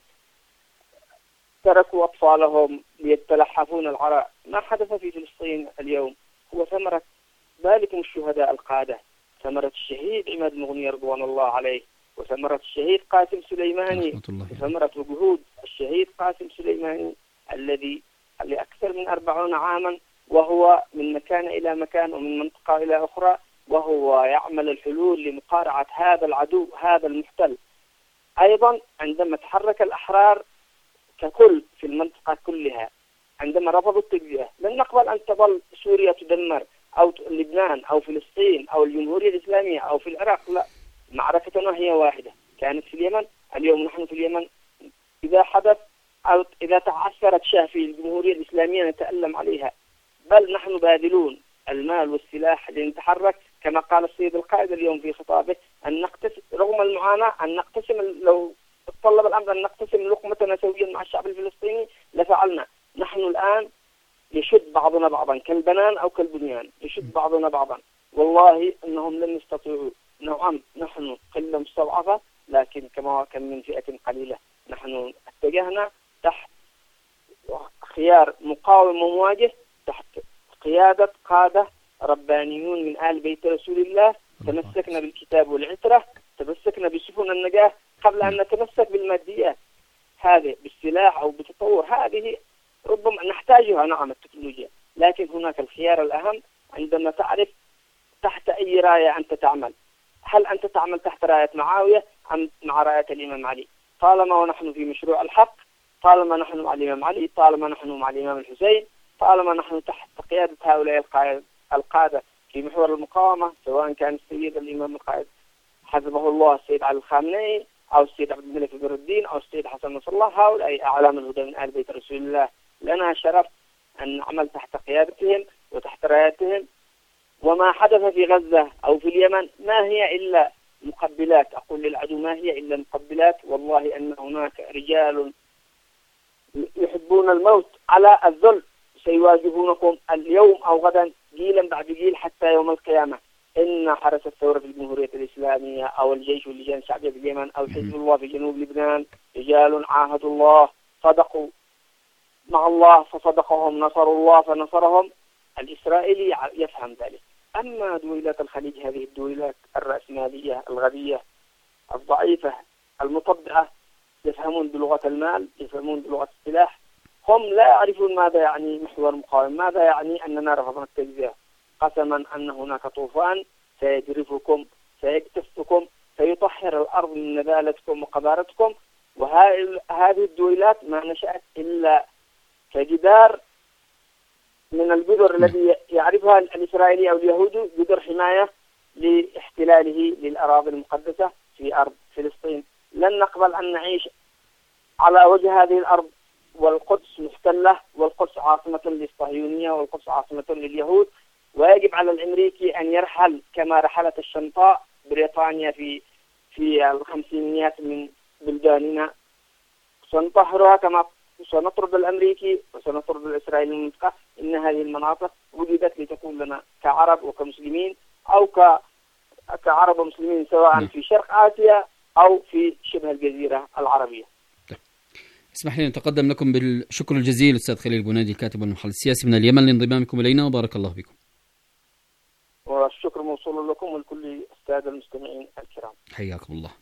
تركوا أطفالهم ليتلحفون العراء. ما حدث في فلسطين اليوم هو ثمرة ذلكم الشهداء القادة، ثمرة الشهيد عماد المغني رضوان الله عليه، وثمرة الشهيد قاسم سليماني، وثمرة وجهود الشهيد قاسم سليماني الذي لأكثر من أربعين عاما وهو من مكان إلى مكان ومن منطقة إلى أخرى، وهو يعمل الحلول لمقارعة هذا العدو هذا المحتل. أيضا عندما تحرك الأحرار ككل في المنطقة كلها، عندما رفضوا التجزئة، لن نقبل أن تظل سوريا تدمر أو لبنان أو فلسطين أو الجمهورية الإسلامية أو في العراق، لا، معركتنا هي واحدة. كانت في اليمن، اليوم نحن في اليمن. إذا حدث أو إذا تعثرت شاه في الجمهورية الإسلامية نتألم عليها، بل نحن باذلون المال والسلاح لنتحرك كما قال السيد القائد اليوم في خطابه، أن نقتسم رغم المعاناة، أن نقتسم لو تطلب الأمر أن نقتسم لقمتنا سويا مع الشعب الفلسطيني لفعلنا. نحن الآن يشد بعضنا بعضا كالبنان أو كالبنيان، يشد بعضنا بعضا. والله أنهم لن يستطيعوا. نعم نحن قلة مستضعفة، لكن كما كان من فئة قليلة. نحن اتجهنا تحت خيار مقاوم ومواجه، تحت قيادة قادة ربانيون من آل بيت رسول الله. تمسكنا بالكتاب والعترة، تمسكنا بسفن النجاة قبل أن نتمسك بالماديات هذه، بالسلاح أو بالتطور. هذه ربما نحتاجها، نعم التكنولوجيا، لكن هناك الخيار الأهم عندما تعرف تحت أي راية أنت تعمل. هل أنت تعمل تحت راية معاوية أم مع راية الإمام علي؟ طالما ونحن في مشروع الحق، طالما نحن مع الإمام علي، طالما نحن مع الإمام الحسين، طالما نحن تحت قيادة هؤلاء القادة في محور المقاومة، سواء كان السيد الإمام القائد حفظه الله السيد علي الخامنئي أو السيد عبد الملك بدر الدين أو السيد حسن نصر الله، هؤلاء أعلام الهدى من آل بيت رسول الله. لنا شرف أن نعمل تحت قيادتهم وتحت رايتهم. وما حدث في غزة أو في اليمن ما هي إلا مقبلات، أقول للعدو ما هي إلا مقبلات. والله أن هناك رجال يحبون الموت على الذل سيواجهونكم اليوم أو غدا جيلا بعد جيل حتى يوم القيامة. إن حرس الثورة في الجمهورية الإسلامية أو الجيش واللجان الشعبية في اليمن أو حزب الله في جنوب لبنان رجال عاهدوا الله، صدقوا مع الله فصدقهم، نصروا الله فنصرهم. الإسرائيلي يفهم ذلك. أما دويلات الخليج هذه الدويلات الرأسمالية الغبية الضعيفة المطبعة يفهمون بلغة المال، يفهمون بلغة السلاح. هم لا يعرفون ماذا يعني محور مقاوم، ماذا يعني أننا رفضنا التجزئة. قسما أن هناك طوفان سيجرفكم، سيكتفكم، سيطهر الأرض من نذالتكم وقذارتكم. وهذه الدويلات ما نشأت إلا كجدار من الجدر الذي يعرفها الإسرائيلي أو اليهودي، جدر حماية لاحتلاله للأراضي المقدسة في أرض فلسطين. لن نقبل أن نعيش على وجه هذه الأرض والقدس محتلة، والقدس عاصمة للصهيونية والقدس عاصمة لليهود. ويجب على الأمريكي أن يرحل كما رحلت الشنطاء بريطانيا في في الخمسينيات من بلداننا. سنطهرها كما سنطرد الأمريكي وسنطرد الإسرائيلي من المنطقة. إن هذه المناطق وجدت لتكون لنا كعرب وكمسلمين أو ك كعرب ومسلمين سواء في شرق آسيا أو في شبه الجزيرة العربية. اسمح لي نتقدم لكم بالشكر الجزيل أستاذ خليل بونادي الكاتب والمحلل السياسي من اليمن لانضمامكم إلينا، وبارك الله بكم. والشكر موصول لكم ولكل السادة المستمعين الكرام. حياكم الله.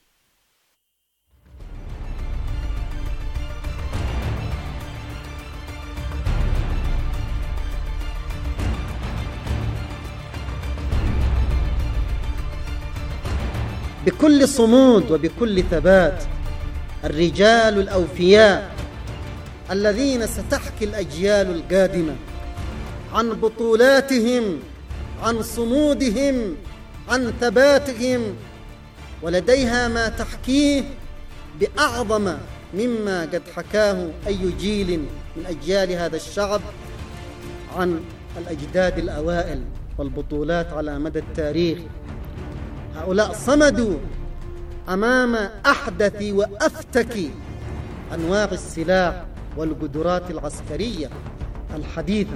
بكل صمود وبكل ثبات الرجال الأوفياء الذين ستحكي الأجيال القادمة عن بطولاتهم، عن صمودهم، عن ثباتهم، ولديها ما تحكيه بأعظم مما قد حكاه أي جيل من أجيال هذا الشعب عن الأجداد الأوائل والبطولات على مدى التاريخ. هؤلاء صمدوا أمام أحدث وأفتك أنواع السلاح والقدرات العسكرية الحديثة.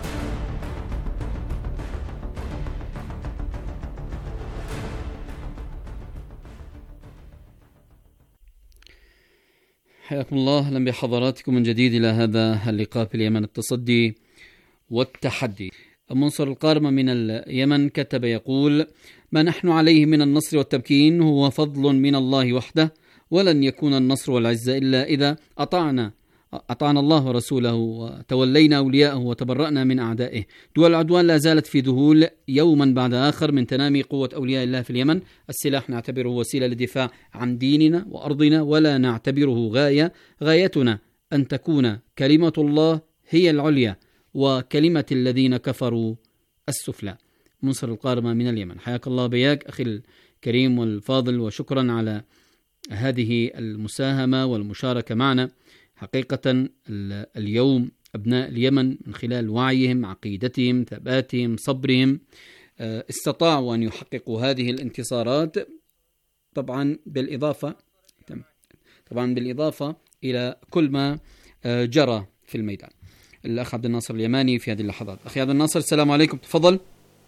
حياكم الله، أهلا بحضراتكم من جديد إلى هذا اللقاء في اليمن، التصدي والتحدي. منصر القارمة من اليمن كتب يقول: ما نحن عليه من النصر والتمكين هو فضل من الله وحده، ولن يكون النصر والعزة إلا إذا أطعنا أطعنا الله ورسوله وتولينا أولياءه وتبرأنا من أعدائه. دول العدوان لا زالت في ذهول يوما بعد آخر من تنامي قوة أولياء الله في اليمن. السلاح نعتبره وسيلة للدفاع عن ديننا وأرضنا، ولا نعتبره غاية. غايتنا أن تكون كلمة الله هي العليا وكلمة الذين كفروا السفلى. منصر القارمة من اليمن، حياك الله بياك أخي الكريم والفاضل، وشكرا على هذه المساهمة والمشاركة معنا. حقيقة اليوم أبناء اليمن من خلال وعيهم، عقيدتهم، ثباتهم، صبرهم، استطاعوا أن يحققوا هذه الانتصارات، طبعا بالإضافة طبعا بالإضافة إلى كل ما جرى في الميدان. الأخ عبد الناصر اليماني في هذه اللحظات. أخي عبد الناصر، السلام عليكم، تفضل.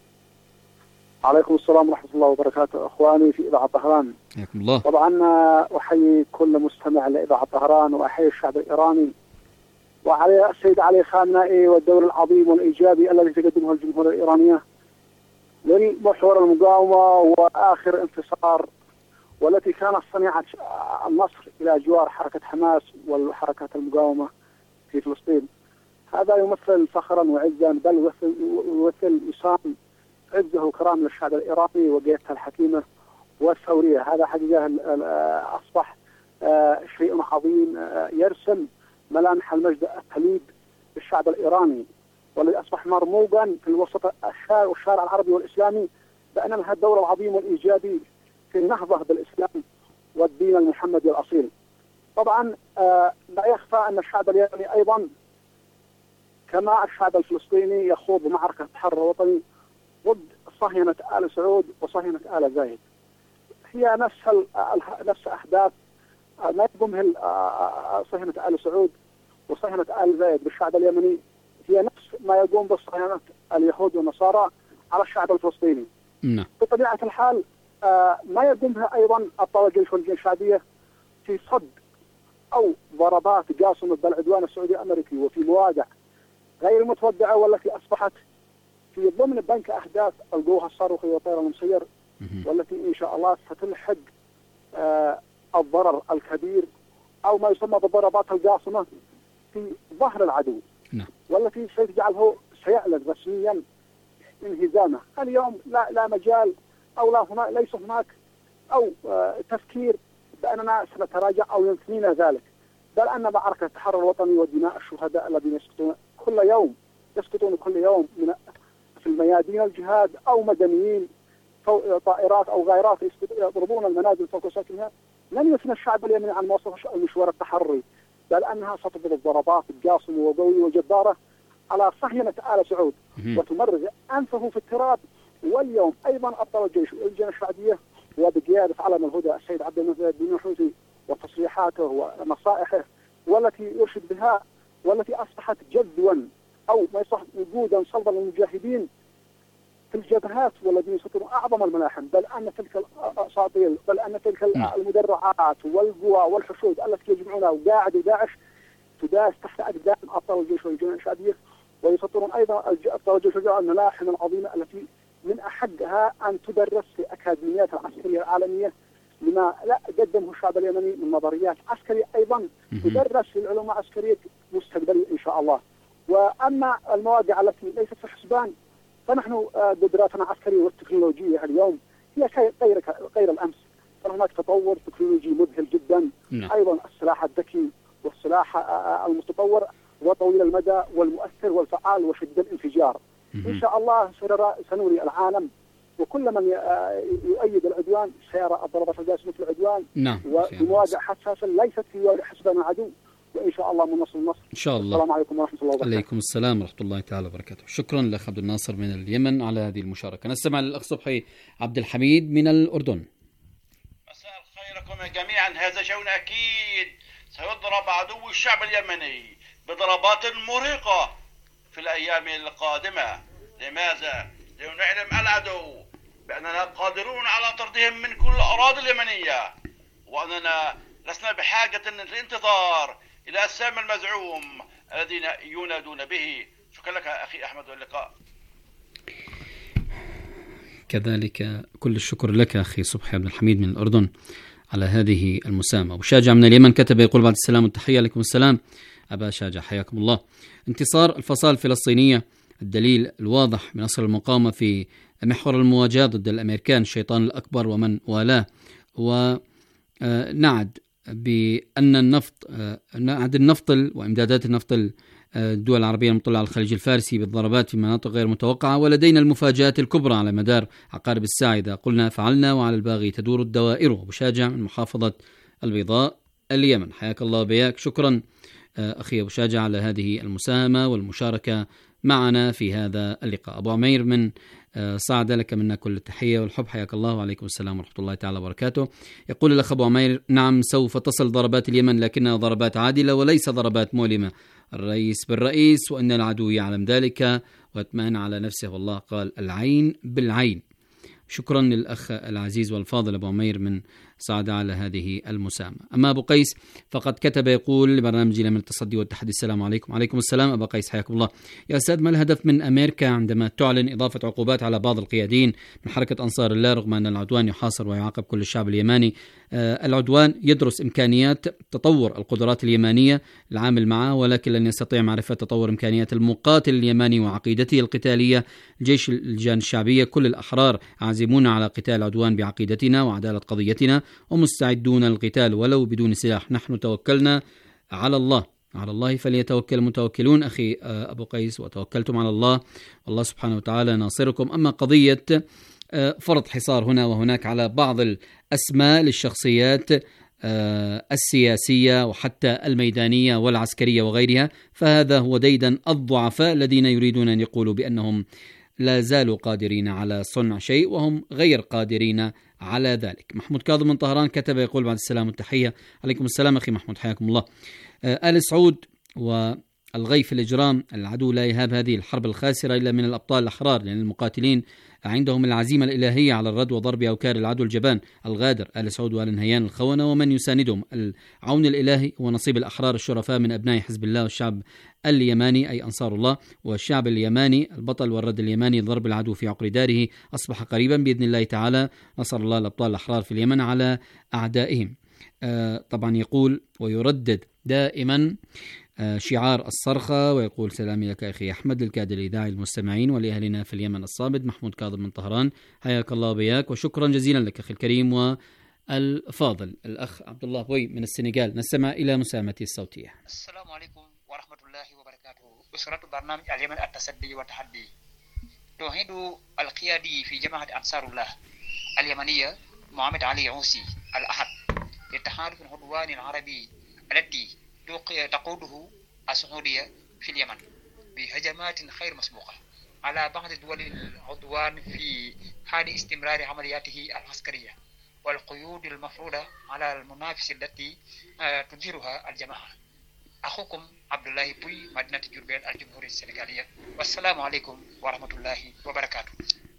عليكم السلام ورحمة الله وبركاته. أخواني في إذاعة طهران، حياكم الله. طبعا أحيي كل مستمع لإذاعة طهران، وأحيي الشعب الإيراني وعلى السيد علي خامنئي والدور العظيم والإيجابي الذي تقدمه الجمهورية الإيرانية للمحور المقاومة وآخر انتصار، والتي كانت صنيعة النصر إلى جوار حركة حماس والحركات المقاومة في فلسطين. هذا يمثل فخرا وعزا، بل يمثل وسام عزه وكرام للشعب الإيراني وقيادته الحكيمة والثورية. هذا حقيقة أصبح شيء عظيم يرسم ملامح المجد التليق للشعب الإيراني. والذي أصبح مرموقا في الوسط الشارع والشارع العربي والإسلامي بأن لها الدور العظيم والإيجابي في النهضة بالإسلام والدين المحمدي الأصيل. طبعا آه لا يخفى أن الشعب اليمني أيضا كما الشعب الفلسطيني يخوض معركة التحرر الوطني ضد صهينة آل سعود وصهينة آل زايد. هي نفس نفس أحداث ما يقومها صهينة آل سعود وصهينة آل زايد بالشعب اليمني، هي نفس ما يقوم بالصهينة اليهود والنصارى على الشعب الفلسطيني. نعم. بطبيعة الحال ما يقومها أيضا أبطال الجيش والجيش الشعبية في صد أو ضربات قاصمة بالعدوان السعودي الأمريكي وفي مواقع غير المتوقعة والتي أصبحت في ضمن بنك أهداف القوة الصاروخية والطيران المسير، والتي إن شاء الله ستلحق آه الضرر الكبير أو ما يسمى بالضربات القاصمة في ظهر العدو. نعم. والتي سيجعله سيعلن رسميا انهزامه. اليوم لا لا مجال أو لا هنا ليس هناك أو آه تفكير بأننا سنتراجع أو يمكننا ذلك، بل أن معركة التحرر الوطني ودماء الشهداء الذين يسقطون كل يوم يسقطون كل يوم من في الميادين الجهاد أو مدنيين طائرات أو غيرات يضربون المنازل فوق ساكنها، لن يثنى الشعب اليمني عن مواصلة المشوار التحرري، بل أنها ستضرب ضربات قاصمة وقوية وجبارة على صهينة آل سعود وتمرغ أنفه في التراب. واليوم أيضا أبطال الجيش واللجنة الشعبية وبقيادة علم الهدى السيد عبد المجيد بن الحوثي وتصريحاته ونصائحه والتي يرشد بها والتي أصبحت جذوا أو ما يصح وجودا صلبا للمجاهدين في الجبهات والذين يسيطرون أعظم الملاحم، بل أن تلك الأساطيل بل أن تلك المدرعات والقوى والحشود التي يجمعونها وقاعد وداعش تداس تحت أقدام أبطال الجيش والجنود الشعبية، ويسيطرون أيضا أبطال الجيش والجنود الملاحم العظيمة التي من أحقها أن تدرس في أكاديميات العسكرية العالمية لما لا قدمه الشعب اليمني من نظريات عسكرية أيضا تدرس في العلوم العسكرية مستقبلية إن شاء الله. وأما المواقع التي ليست في الحسبان فنحن قدراتنا العسكرية والتكنولوجية اليوم هي غير غير الأمس، فهناك تطور تكنولوجي مذهل جدا. نعم. أيضا السلاح الذكي والسلاح المتطور وطويل المدى والمؤثر والفعال وشديد الانفجار. إن شاء الله سنري العالم وكل من يؤيد العدوان سيرى الضربات القاسمة في العدوان. نعم. ومواقع حساسة ليست في حسبان العدو، وإن شاء الله من نصر النصر إن شاء الله. السلام عليكم ورحمة الله وبركاته. عليكم السلام ورحمة الله تعالى وبركاته. شكرا لأخ عبد الناصر من اليمن على هذه المشاركة. نستمع للأخ صبحي عبد الحميد من الأردن. مساء الخير لكم جميعا. هذا شأن أكيد سيضرب عدو الشعب اليمني بضربات مرهقة في الأيام القادمة. لماذا؟ لنعلم العدو بأننا قادرون على طردهم من كل الأراضي اليمنية، وأننا لسنا بحاجة للانتظار إلى السام المزعوم الذين ينادون به. شكرا لك أخي أحمد، واللقاء. كذلك كل الشكر لك أخي صبحي عبد الحميد من الأردن على هذه المساهمة. أبو شاجع من اليمن كتب يقول بعد السلام والتحية. عليكم السلام أبا شاجع، حياكم الله. انتصار الفصائل الفلسطينية الدليل الواضح من نصر المقاومة في محور المواجهة ضد الأمريكان الشيطان الأكبر ومن والاه. ونعد بأن النفط نعد النفط وإمدادات النفط الدول العربية المطلة على الخليج الفارسي بالضربات في مناطق غير متوقعة، ولدينا المفاجآت الكبرى على مدار عقارب الساعة إذا قلنا فعلنا، وعلى الباغي تدور الدوائر. أبو شاجع من محافظة البيضاء اليمن، حياك الله بياك. شكرا أخي أبو شاجع على هذه المساهمة والمشاركة معنا في هذا اللقاء. أبو عمير من صعد لك منا كل التحية والحب، حياك الله وعليكم السلام ورحمة الله تعالى وبركاته. يقول الأخ أبو عمير: نعم سوف تصل ضربات اليمن لكنها ضربات عادلة وليس ضربات مؤلمة. الرئيس بالرئيس وأن العدو يعلم ذلك ويطمئن على نفسه، والله قال العين بالعين. شكرا للأخ العزيز والفاضل أبو عمير من صعد على هذه المساهمة. أما أبو قيس فقد كتب يقول لبرنامج من التصدي والتحدي: السلام عليكم. عليكم السلام أبا قيس، حياكم الله. يا أستاذ، ما الهدف من أمريكا عندما تعلن إضافة عقوبات على بعض القياديين من حركة أنصار الله رغم أن العدوان يحاصر ويعاقب كل الشعب اليماني؟ آه العدوان يدرس إمكانيات تطور القدرات اليمانية العامل معه، ولكن لن يستطيع معرفة تطور إمكانيات المقاتل اليماني وعقيدته القتالية. الجيش الجان الشعبية كل الأحرار عازمون على قتال العدوان بعقيدتنا وعدالة قضيتنا ومستعدون للقتال ولو بدون سلاح. نحن توكلنا على الله على الله فليتوكل المتوكلون. أخي أبو قيس، وتوكلتم على الله والله سبحانه وتعالى ناصركم. أما قضية فرض حصار هنا وهناك على بعض الأسماء للشخصيات السياسية وحتى الميدانية والعسكرية وغيرها، فهذا هو ديدن الضعفاء الذين يريدون أن يقولوا بأنهم لا زالوا قادرين على صنع شيء وهم غير قادرين على ذلك. محمود كاظم من طهران كتب يقول: بعد السلام والتحية. عليكم السلام أخي محمود، حياكم الله. آل سعود والغي في الإجرام، العدو لا يهاب هذه الحرب الخاسرة إلا من الأبطال الأحرار، لأن المقاتلين عندهم العزيمة الإلهية على الرد وضرب أوكار العدو الجبان الغادر. آل سعود وآل نهيان الخونة ومن يساندهم، العون الإلهي ونصيب الأحرار الشرفاء من أبناء حزب الله والشعب اليماني أي أنصار الله، والشعب اليماني البطل والرد اليماني ضرب العدو في عقر داره أصبح قريبا بإذن الله تعالى. نصر الله الأبطال الأحرار في اليمن على أعدائهم. آه طبعا يقول ويردد دائما آه شعار الصرخة، ويقول: سلامي لك أخي أحمد، للكادر الإذاعي المستمعين ولأهلنا في اليمن الصامد. محمود كاظم من طهران، حياك الله وبياك، وشكرا جزيلا لك أخي الكريم والفاضل. الأخ عبد الله بوي من السنغال، نستمع إلى مساهمته الصوتية. السلام عليكم ورحمة الله وبركاته. أسرة برنامج اليمن التصدي والتحدي، توحيد القيادي في جماعة أنصار الله اليمنية محمد علي عوسي الأحد للتحالف العدواني العربي التي تقوده السعودية في اليمن بهجمات غير مسبوقة على بعض دول العدوان في حال استمرار عملياته العسكرية والقيود المفروضة على المنافس التي تديرها الجماعة. أخوكم عبد الله بوي، مدينة جربيل، الجمهورية السنغالية، والسلام عليكم ورحمة الله وبركاته.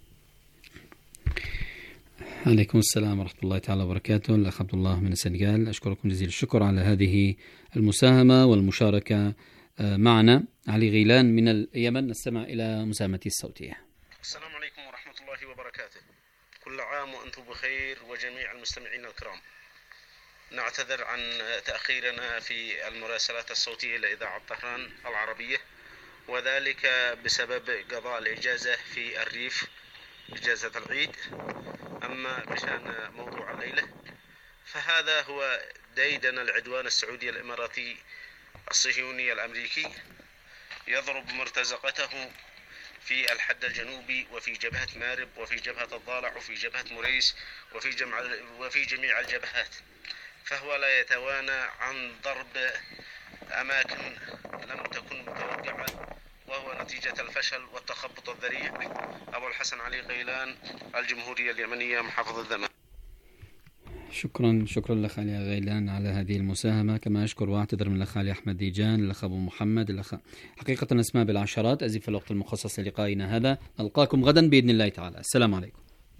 عليكم السلام ورحمة الله تعالى وبركاته. الأخ عبد الله من السنغال، أشكركم جزيل الشكر على هذه المساهمة والمشاركة معنا. علي غيلان من اليمن، نستمع إلى مساهمته الصوتية. السلام عليكم ورحمة الله وبركاته. كل عام وأنتم بخير وجميع المستمعين الكرام. نعتذر عن تأخيرنا في المراسلات الصوتية لإذاعة طهران العربية، وذلك بسبب قضاء الإجازة في الريف، إجازة العيد. أما بشأن موضوع الليلة فهذا هو ديدن العدوان السعودي الإماراتي الصهيوني الأمريكي، يضرب مرتزقته في الحد الجنوبي وفي جبهة مارب وفي جبهة الضالع وفي جبهة مريس وفي جمع وفي جميع الجبهات، فهو لا يتوانى عن ضرب أماكن لم تكن متوقعة، وهو نتيجة الفشل والتخبط الذريع. أبو الحسن علي غيلان، الجمهورية اليمنية، محافظة الدمام. شكرا شكرا لك علي غيلان على هذه المساهمة، كما أشكر وأعتذر من الأخ علي أحمد ديجان، الأخ أبو محمد، الأخ حقيقة أسماء بالعشرات. أزف الوقت المخصص للقائنا هذا، نلقاكم غدا بإذن الله تعالى. السلام عليكم.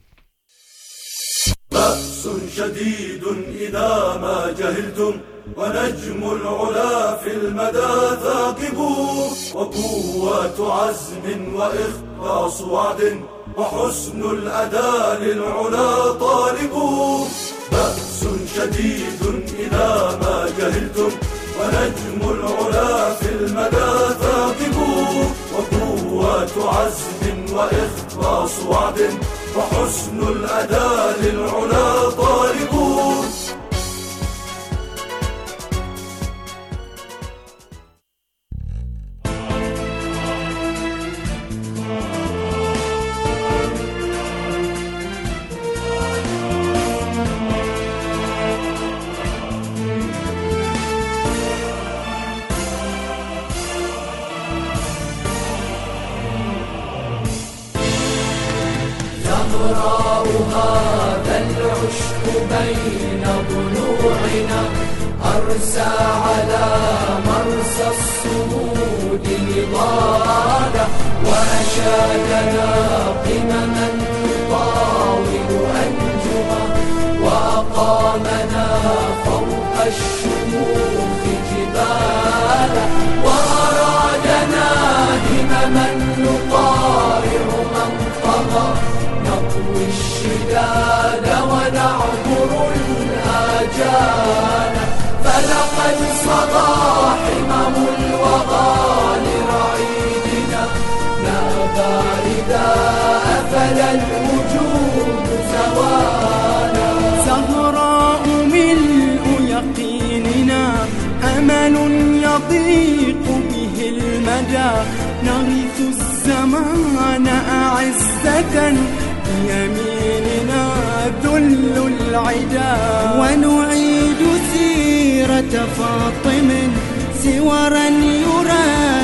بأس شديد إذا ما جهلتم، ونجم العلا في المدى ثاقب، وقوة عزم وإخلاص وعد، وحسن الأداء للعلا طالب. بأس شديد إذا ما جهلتم، ونجم العلا في المدى ثاقب، وقوة عزم وإخلاص وعد، وحسن الأداء للعلا طالب. زهراء هذا العشق بين ضلوعنا، أرسى على مرسى الصمود نضالا، وأشادنا قمما نطاول أنجما، وأقامنا فوق الشموخ جبالا، وأرادنا همما نطارع من طغى، نطوي الشداد ونعبر الآجال، فلقد صدى حمم الوغى لرعيدنا، نابى إذا أفل الوجود زوالا. زهراء ملء يقيننا، أمل يضيء نضيق به المدى نغيث الزمان أعزة بيميننا ذل العدا ونعيد سيرة فاطم سورا يرى